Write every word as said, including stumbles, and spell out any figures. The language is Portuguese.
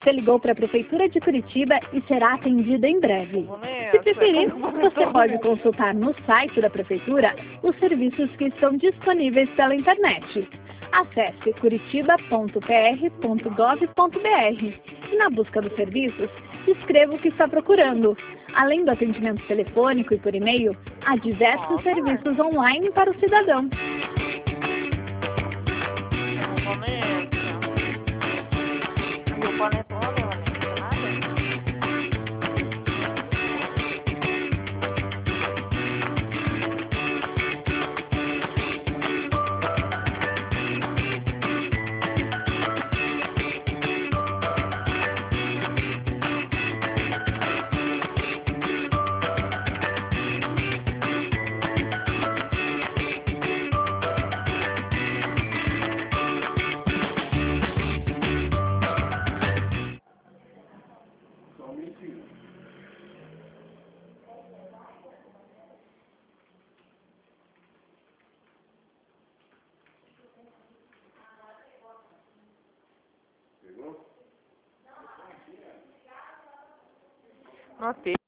Você ligou para a Prefeitura de Curitiba e será atendido em breve. Se preferir, você pode consultar no site da Prefeitura os serviços que estão disponíveis pela internet. Acesse curitiba ponto p r ponto gov ponto b r e na busca dos serviços, escreva o que está procurando. Além do atendimento telefônico e por e-mail, há diversos serviços online para o cidadão. Notei.